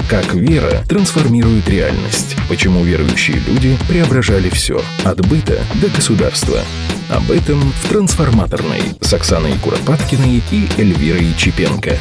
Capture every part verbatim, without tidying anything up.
Как вера трансформирует реальность. Почему верующие люди преображали все. От быта до государства. Об этом в «Трансформаторной» с Оксаной Куропаткиной и Эльвирой Чепенко.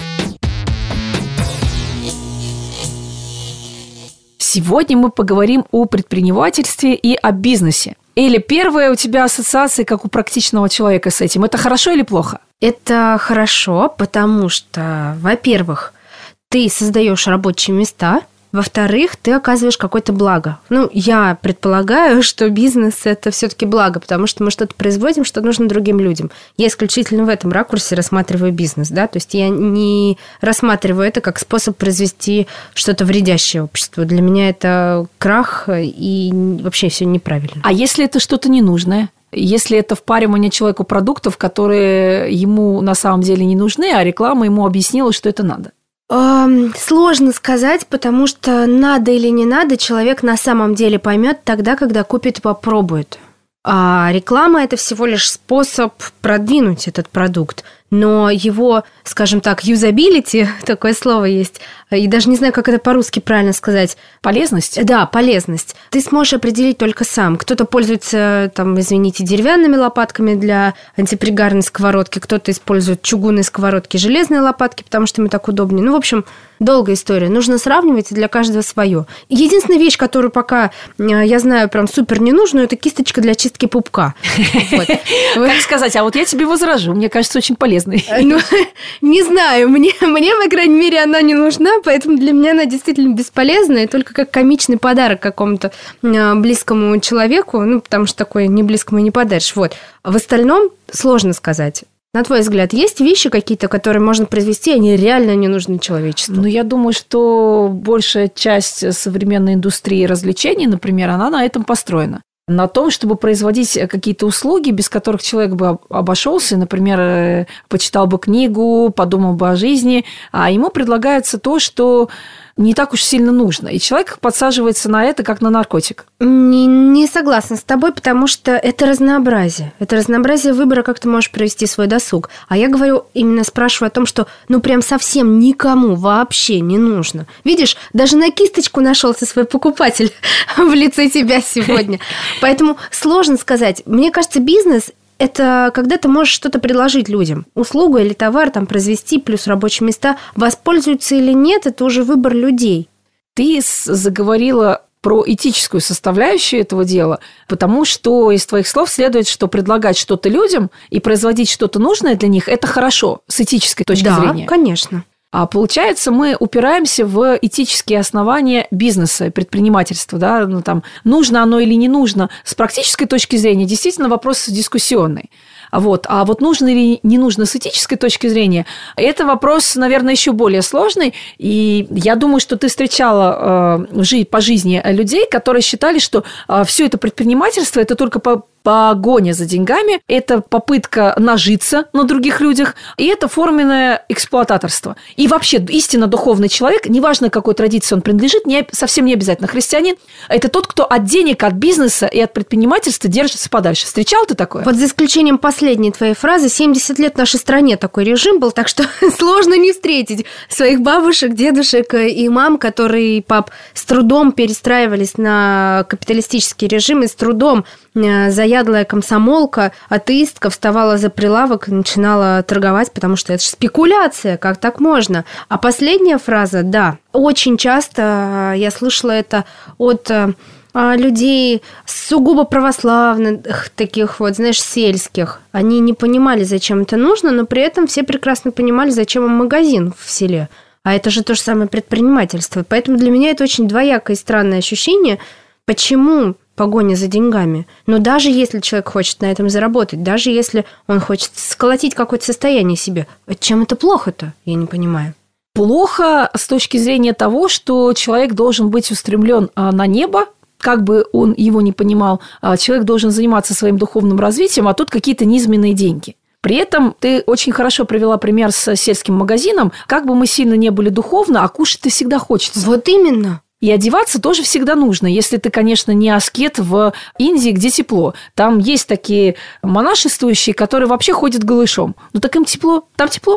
Сегодня мы поговорим о предпринимательстве и о бизнесе. Или первая у тебя ассоциация, как у практичного человека с этим. Это хорошо или плохо? Это хорошо, потому что, во-первых, ты создаешь рабочие места, во-вторых, ты оказываешь какое-то благо. Ну, я предполагаю, что бизнес – это все-таки благо, потому что мы что-то производим, что нужно другим людям. Я исключительно в этом ракурсе рассматриваю бизнес, да, то есть я не рассматриваю это как способ произвести что-то вредящее обществу. Для меня это крах и вообще все неправильно. А если это что-то ненужное? Если это впаривание человеку продуктов, которые ему на самом деле не нужны, а реклама ему объяснила, что это надо? Сложно сказать, потому что надо или не надо, человек на самом деле поймет тогда, когда купит и попробует. А реклама – это всего лишь способ продвинуть этот продукт. Но его, скажем так, юзабилити, такое слово есть, и даже не знаю, как это по-русски правильно сказать. Полезность? Да, полезность. Ты сможешь определить только сам. Кто-то пользуется, там, извините, деревянными лопатками для антипригарной сковородки, кто-то использует чугунные сковородки, железные лопатки, потому что им так удобнее. Ну, в общем, долгая история. Нужно сравнивать, и для каждого свое. Единственная вещь, которую пока я знаю прям супер ненужную, это кисточка для чистки пупка. Как сказать, а вот я тебе возражу. Мне кажется, очень полезно. Ну, не знаю, мне, мне, по крайней мере, она не нужна, поэтому для меня она действительно бесполезна, и только как комичный подарок какому-то близкому человеку, ну, потому что такое не близкому не подаришь. Вот. В остальном сложно сказать. На твой взгляд, есть вещи какие-то, которые можно произвести, они реально не нужны человечеству? Ну, я думаю, что большая часть современной индустрии развлечений, например, она на этом построена. На том, чтобы производить какие-то услуги, без которых человек бы обошелся, например, почитал бы книгу, подумал бы о жизни, а ему предлагается то, что не так уж сильно нужно. И человек подсаживается на это, как на наркотик. Не, не согласна с тобой, потому что это разнообразие. Это разнообразие выбора, как ты можешь провести свой досуг. А я говорю, именно спрашиваю о том, что ну прям совсем никому вообще не нужно. Видишь, даже на кисточку нашелся свой покупатель в лице тебя сегодня. Поэтому сложно сказать. Мне кажется, бизнес – это когда ты можешь что-то предложить людям. Услугу или товар там произвести, плюс рабочие места. Воспользуются или нет, это уже выбор людей. Ты заговорила про этическую составляющую этого дела, потому что из твоих слов следует, что предлагать что-то людям и производить что-то нужное для них – это хорошо с этической точки да, зрения. Да, конечно. А получается, мы упираемся в этические основания бизнеса, предпринимательства. Да? Ну, там, нужно оно или не нужно. С практической точки зрения действительно вопрос дискуссионный. Вот. А вот нужно или не нужно с этической точки зрения, это вопрос, наверное, еще более сложный. И я думаю, что ты встречала э, по жизни людей, которые считали, что э, все это предпринимательство – это только по погоня за деньгами, это попытка нажиться на других людях, и это форменное эксплуататорство. И вообще истинно духовный человек, неважно, какой традиции он принадлежит, не, совсем не обязательно христианин, это тот, кто от денег, от бизнеса и от предпринимательства держится подальше. Встречал ты такое? Вот за исключением последней твоей фразы, семьдесят лет в нашей стране такой режим был, так что сложно не встретить своих бабушек, дедушек и мам, которые, пап, с трудом перестраивались на капиталистический режим и с трудом заядлая комсомолка, атеистка вставала за прилавок и начинала торговать, потому что это же спекуляция, как так можно? А последняя фраза, да, очень часто я слышала это от людей сугубо православных, таких вот, знаешь, сельских. Они не понимали, зачем это нужно, но при этом все прекрасно понимали, зачем им магазин в селе. А это же то же самое предпринимательство. Поэтому для меня это очень двоякое и странное ощущение, почему погоня за деньгами. Но даже если человек хочет на этом заработать, даже если он хочет сколотить какое-то состояние себе, чем это плохо-то? Я не понимаю. Плохо с точки зрения того, что человек должен быть устремлен на небо, как бы он его ни понимал, человек должен заниматься своим духовным развитием, а тут какие-то низменные деньги. При этом ты очень хорошо привела пример с сельским магазином. Как бы мы сильно не были духовно, а кушать-то всегда хочется. Вот именно. И одеваться тоже всегда нужно, если ты, конечно, не аскет в Индии, где тепло. Там есть такие монашествующие, которые вообще ходят голышом. Ну так им тепло, там тепло.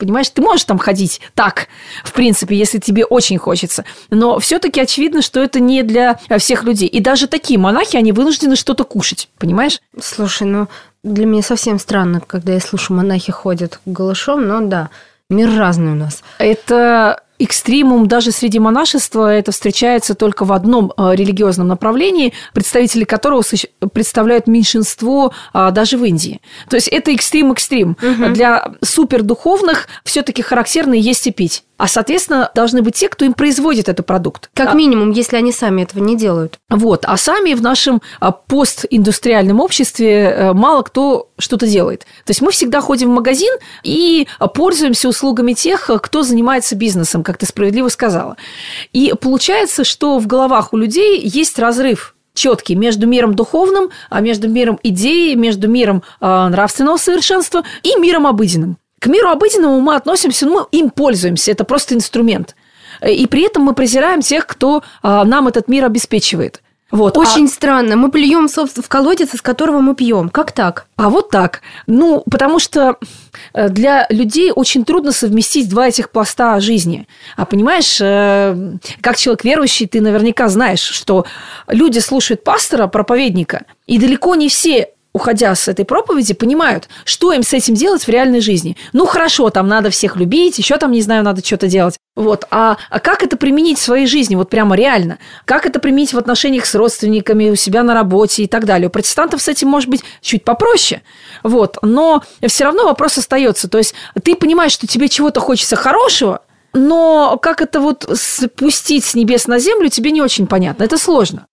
Понимаешь, ты можешь там ходить так, в принципе, если тебе очень хочется. Но все-таки очевидно, что это не для всех людей. И даже такие монахи, они вынуждены что-то кушать, понимаешь? Слушай, ну, для меня совсем странно, когда я слушаю, монахи ходят голышом, но да, мир разный у нас. Это экстремум даже среди монашества, это встречается только в одном религиозном направлении, представители которого представляют меньшинство даже в Индии. То есть это экстрим-экстрим. Угу. Для супердуховных все-таки характерно есть и пить. А, соответственно, должны быть те, кто им производит этот продукт. Как минимум, если они сами этого не делают. Вот. А сами в нашем постиндустриальном обществе мало кто что-то делает. То есть мы всегда ходим в магазин и пользуемся услугами тех, кто занимается бизнесом, как ты справедливо сказала. И получается, что в головах у людей есть разрыв четкий между миром духовным, между миром идеи, между миром нравственного совершенства и миром обыденным. К миру обыденному мы относимся, ну, мы им пользуемся, это просто инструмент. И при этом мы презираем тех, кто нам этот мир обеспечивает. Вот. Очень а... странно. Мы плюем, собственно, в колодец, из которого мы пьем. Как так? А вот так. Ну, потому что для людей очень трудно совместить два этих пласта жизни. А понимаешь, как человек верующий, ты наверняка знаешь, что люди слушают пастора, проповедника, и далеко не все, уходя с этой проповеди, понимают, что им с этим делать в реальной жизни. Ну, хорошо, там надо всех любить, еще там, не знаю, надо что-то делать. Вот. А, а как это применить в своей жизни, вот прямо реально? Как это применить в отношениях с родственниками, у себя на работе и так далее? У протестантов с этим может быть чуть попроще. Вот. Но все равно вопрос остается. То есть ты понимаешь, что тебе чего-то хочется хорошего, но как это вот спустить с небес на землю, тебе не очень понятно. Это сложно.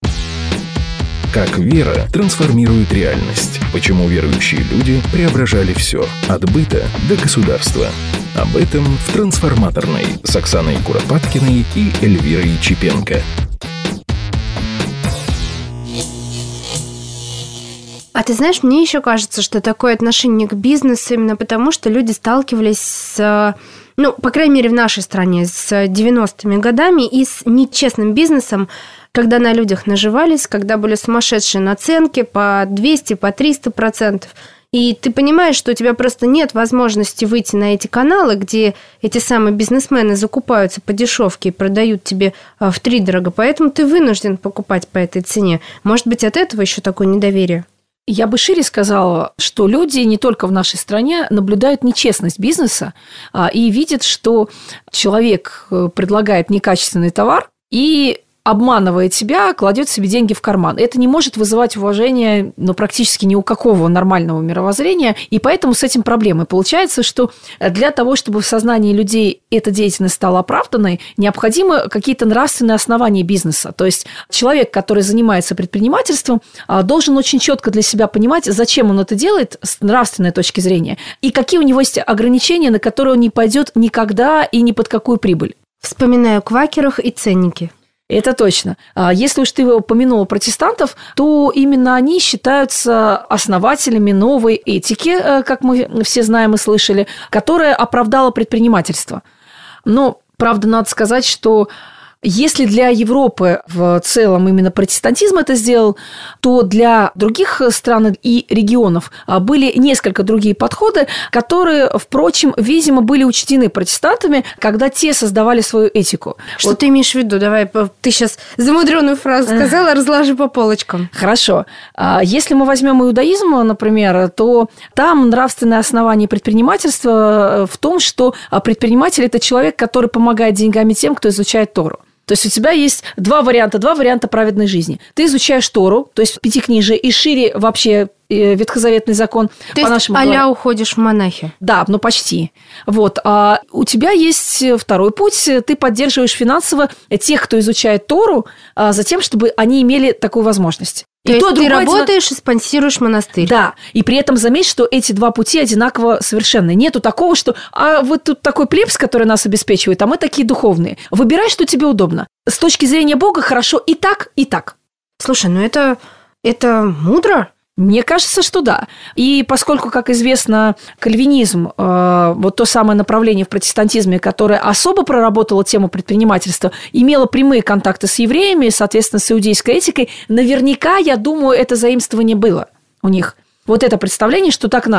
Как вера трансформирует реальность. Почему верующие люди преображали все. От быта до государства. Об этом в «Трансформаторной» с Оксаной Куропаткиной и Эльвирой Чепенко. А ты знаешь, мне еще кажется, что такое отношение к бизнесу именно потому, что люди сталкивались с, ну, по крайней мере, в нашей стране, с девяностыми годами и с нечестным бизнесом, когда на людях наживались, когда были сумасшедшие наценки по двести, по триста процентов. И ты понимаешь, что у тебя просто нет возможности выйти на эти каналы, где эти самые бизнесмены закупаются по дешевке и продают тебе втридорого, поэтому ты вынужден покупать по этой цене. Может быть, от этого еще такое недоверие? Я бы шире сказала, что люди не только в нашей стране наблюдают нечестность бизнеса и видят, что человек предлагает некачественный товар и, обманывая тебя, кладет себе деньги в карман. Это не может вызывать уважение, ну, практически ни у какого нормального мировоззрения, и поэтому с этим проблемы. Получается, что для того, чтобы в сознании людей эта деятельность стала оправданной, необходимы какие-то нравственные основания бизнеса. То есть человек, который занимается предпринимательством, должен очень четко для себя понимать, зачем он это делает с нравственной точки зрения, и какие у него есть ограничения, на которые он не пойдет никогда и ни под какую прибыль. Вспоминаю квакеров и ценники. Это точно. Если уж ты упомянула протестантов, то именно они считаются основателями новой этики, как мы все знаем и слышали, которая оправдала предпринимательство. Но, правда, надо сказать, что если для Европы в целом именно протестантизм это сделал, то для других стран и регионов были несколько другие подходы, которые, впрочем, видимо, были учтены протестантами, когда те создавали свою этику. Что вот. Ты имеешь в виду? Давай, ты сейчас замудренную фразу сказала, разложи по полочкам. Хорошо. Если мы возьмем иудаизм, например, то там нравственное основание предпринимательства в том, что предприниматель – это человек, который помогает деньгами тем, кто изучает Тору. То есть у тебя есть два варианта, два варианта праведной жизни. Ты изучаешь Тору, то есть пятикнижие, и шире вообще ветхозаветный закон. То есть а-ля уходишь в монахи. Да, ну почти. Вот. А у тебя есть второй путь. Ты поддерживаешь финансово тех, кто изучает Тору, за тем, чтобы они имели такую возможность. То и есть то, ты работаешь и спонсируешь монастырь. Да, и при этом заметь, что эти два пути одинаково совершенны. Нету такого, что а вот тут такой плебс, который нас обеспечивает, а мы такие духовные. Выбирай, что тебе удобно. С точки зрения Бога хорошо и так, и так. Слушай, ну это, это мудро. Мне кажется, что да. И поскольку, как известно, кальвинизм, э, вот то самое направление в протестантизме, которое особо проработало тему предпринимательства, имело прямые контакты с евреями, соответственно, с иудейской этикой, наверняка, я думаю, это заимствование было у них. Вот это представление, что так надо.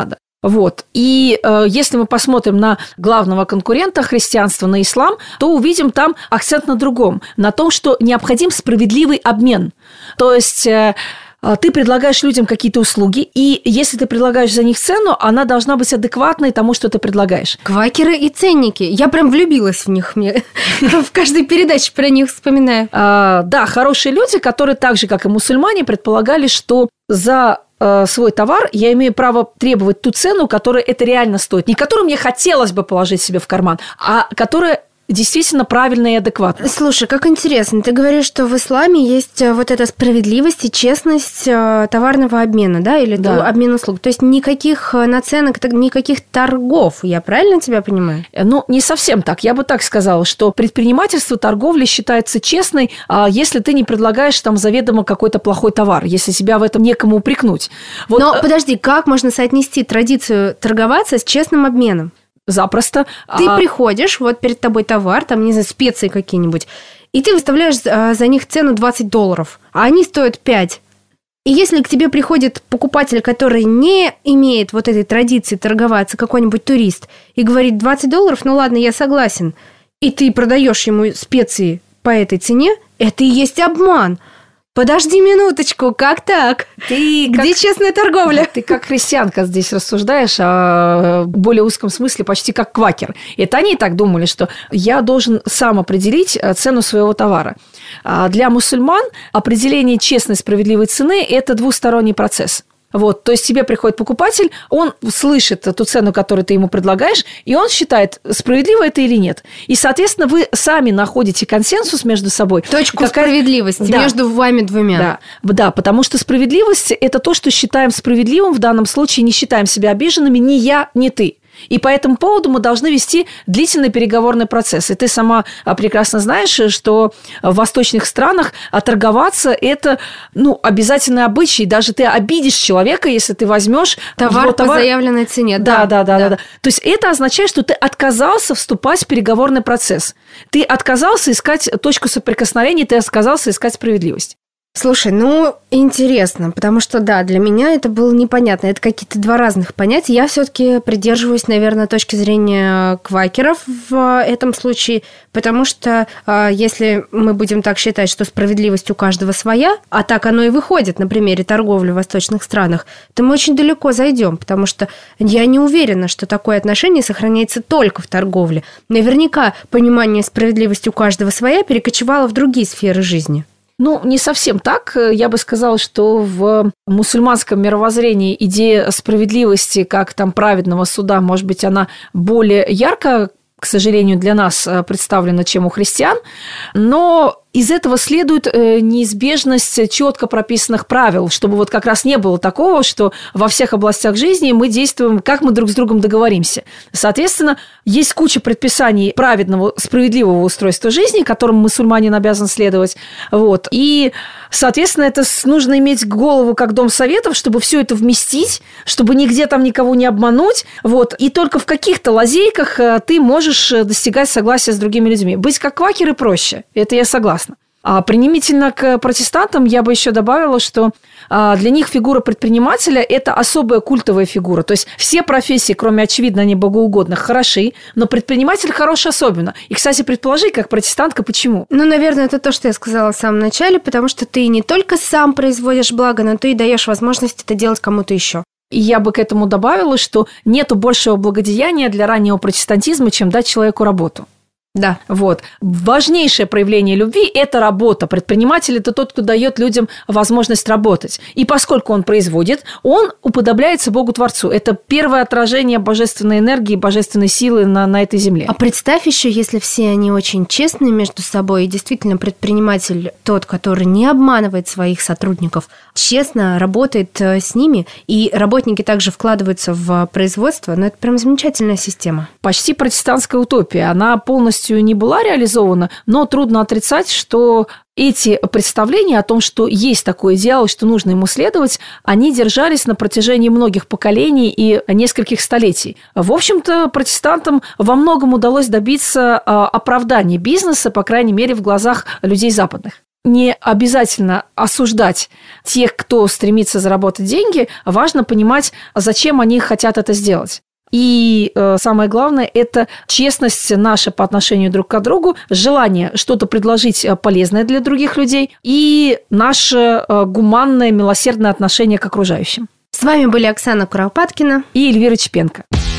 Вот. И э, если мы посмотрим на главного конкурента христианства, на ислам, то увидим там акцент на другом, на том, что необходим справедливый обмен. То есть э, ты предлагаешь людям какие-то услуги, и если ты предлагаешь за них цену, она должна быть адекватной тому, что ты предлагаешь. Квакеры и ценники. Я прям влюбилась в них. Мне в каждой передаче про них вспоминаю. А, да, хорошие люди, которые так же, как и мусульмане, предполагали, что за свой товар, я имею право требовать ту цену, которая это реально стоит. Не которую мне хотелось бы положить себе в карман, а которая действительно правильная и адекватная. Слушай, как интересно. Ты говоришь, что в исламе есть вот эта справедливость и честность товарного обмена, да, или да. обмен услуг. То есть никаких наценок, никаких торгов, я правильно тебя понимаю? Ну, не совсем так. Я бы так сказала, что предпринимательство, торговля считается честной, если ты не предлагаешь там заведомо какой-то плохой товар, если тебя в этом некому упрекнуть. Вот... Но подожди, как можно соотнести традицию торговаться с честным обменом? Запросто. Ты а... приходишь, вот перед тобой товар, там, не знаю, специи какие-нибудь, и ты выставляешь за них цену двадцать долларов, а они стоят пять. И если к тебе приходит покупатель, который не имеет вот этой традиции торговаться, какой-нибудь турист, и говорит двадцать долларов, ну ладно, я согласен, и ты продаешь ему специи по этой цене, это и есть обман. Подожди минуточку, как так? Ты Где как... честная торговля? Ты как христианка здесь рассуждаешь, а в более узком смысле почти как квакер. Это они так думали, что я должен сам определить цену своего товара. Для мусульман определение честной, справедливой цены – это двусторонний процесс. Вот, то есть тебе приходит покупатель, он слышит ту цену, которую ты ему предлагаешь, и он считает, справедливо это или нет. И, соответственно, вы сами находите консенсус между собой. Точку какая... справедливости да. между вами двумя. Да. да, потому что справедливость – это то, что считаем справедливым в данном случае, не считаем себя обиженными ни я, ни ты. И по этому поводу мы должны вести длительный переговорный процесс. И ты сама прекрасно знаешь, что в восточных странах торговаться – это ну, обязательный обычай. Даже ты обидишь человека, если ты возьмешь товар по товар... заявленной цене. Да да да, да, да, да. То есть это означает, что ты отказался вступать в переговорный процесс. Ты отказался искать точку соприкосновения, ты отказался искать справедливость. Слушай, ну, интересно, потому что, да, для меня это было непонятно. Это какие-то два разных понятия. Я все-таки придерживаюсь, наверное, точки зрения квакеров в этом случае, потому что если мы будем так считать, что справедливость у каждого своя, а так оно и выходит на примере торговли в восточных странах, то мы очень далеко зайдем, потому что я не уверена, что такое отношение сохраняется только в торговле. Наверняка понимание справедливости у каждого своя перекочевало в другие сферы жизни. Ну, не совсем так. Я бы сказала, что в мусульманском мировоззрении идея справедливости, как там праведного суда, может быть, она более ярко, к сожалению, для нас представлена, чем у христиан. Но из этого следует неизбежность четко прописанных правил, чтобы вот как раз не было такого, что во всех областях жизни мы действуем, как мы друг с другом договоримся. Соответственно, есть куча предписаний праведного, справедливого устройства жизни, которым мусульманин обязан следовать. Вот. И, соответственно, это нужно иметь голову как дом советов, чтобы все это вместить, чтобы нигде там никого не обмануть. Вот. И только в каких-то лазейках ты можешь достигать согласия с другими людьми. Быть как квакеры проще. Это я согласна. А применительно к протестантам я бы еще добавила, что для них фигура предпринимателя – это особая культовая фигура. То есть все профессии, кроме, очевидно, не богоугодных, хороши, но предприниматель хорош особенно. И, кстати, предположи, как протестантка, почему? Ну, наверное, это то, что я сказала в самом начале, потому что ты не только сам производишь благо, но ты и даешь возможность это делать кому-то еще. И я бы к этому добавила, что нету большего благодеяния для раннего протестантизма, чем дать человеку работу. Да. Вот. Важнейшее проявление любви – это работа. Предприниматель – это тот, кто дает людям возможность работать. И поскольку он производит, он уподобляется Богу-творцу. Это первое отражение божественной энергии, божественной силы на, на этой земле. А представь еще, если все они очень честны между собой, и действительно предприниматель тот, который не обманывает своих сотрудников, честно работает с ними, и работники также вкладываются в производство, ну, это прям замечательная система. Почти протестантская утопия. Она полностью не была реализована, но трудно отрицать, что эти представления о том, что есть такой идеал, что нужно ему следовать, они держались на протяжении многих поколений и нескольких столетий. В общем-то, протестантам во многом удалось добиться оправдания бизнеса, по крайней мере, в глазах людей западных. не обязательно осуждать тех, кто стремится заработать деньги. Важно понимать, зачем они хотят это сделать. И э, самое главное – это честность наша по отношению друг к другу, желание что-то предложить полезное для других людей и наше э, гуманное, милосердное отношение к окружающим. С вами были Оксана Куропаткина и Эльвира Чепенко.